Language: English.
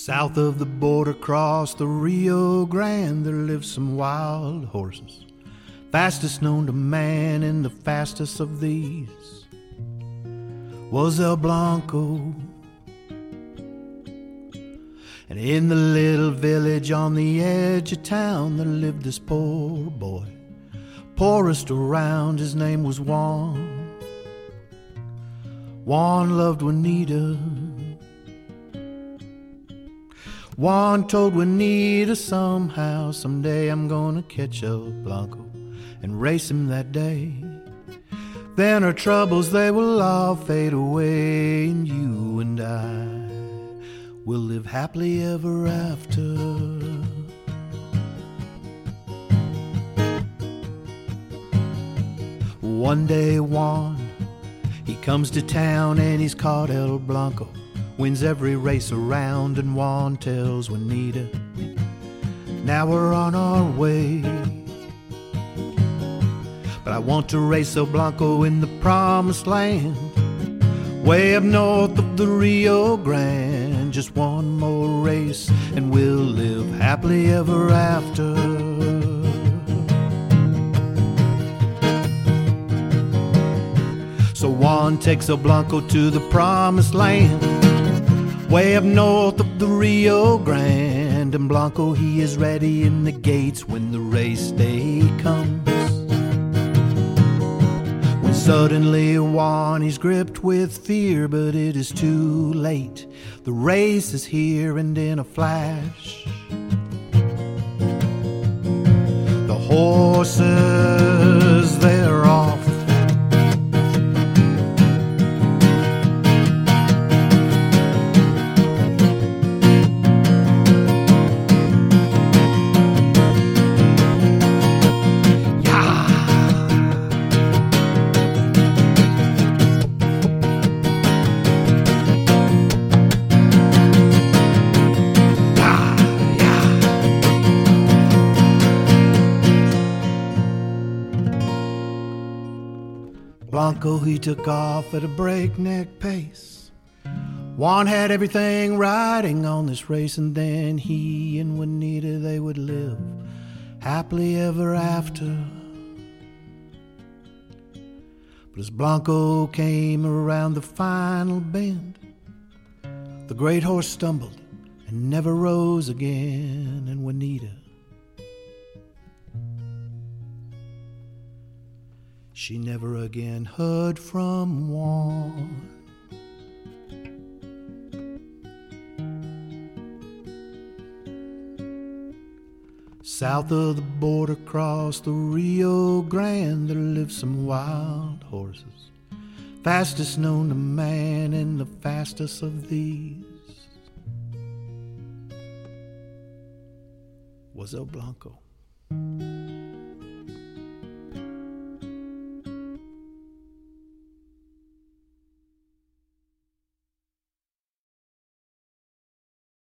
South of the border, across the Rio Grande, there live some wild horses, fastest known to man, and the fastest of these was El Blanco. And in the little village on the edge of town, there lived this poor boy, poorest around. His name was Juan. Juan loved Juanita. Juan told Juanita, somehow, someday I'm gonna catch El Blanco and race him that day. Then our troubles, they will all fade away, and you and I will live happily ever after. One day Juan, he comes to town and he's caught El Blanco, wins every race around, and Juan tells Juanita, now we're on our way. But I want to race El Blanco in the promised land, way up north of the Rio Grande. Just one more race and we'll live happily ever after. So Juan takes El Blanco to the promised land, way up north of the Rio Grande. And Blanco, he is ready in the gates when the race day comes. When suddenly Juan, he's gripped with fear, but it is too late. The race is here, and in a flash, the horses, they're off. Blanco, he took off at a breakneck pace. Juan had everything riding on this race, and then he and Juanita, they would live happily ever after. But as Blanco came around the final bend, the great horse stumbled and never rose again, and Juanita, she never again heard from Juan. South of the border, across the Rio Grande, there live some wild horses, fastest known to man, and the fastest of these was El Blanco.